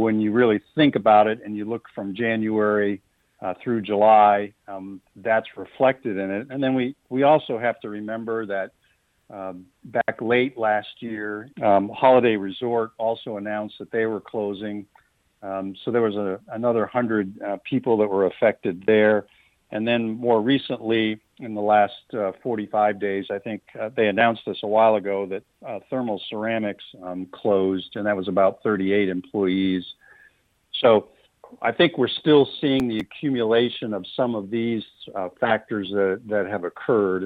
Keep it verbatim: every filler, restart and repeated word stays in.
when you really think about it and you look from January uh, through July, um, that's reflected in it. And then we, we also have to remember that um, back late last year, um, Holiday Resort also announced that they were closing. Um, so there was a, another one hundred uh, people that were affected there. And then more recently, in the last uh, forty-five days, I think uh, they announced this a while ago that uh, Thermal Ceramics um, closed, and that was about thirty-eight employees. So I think we're still seeing the accumulation of some of these uh, factors that, that have occurred.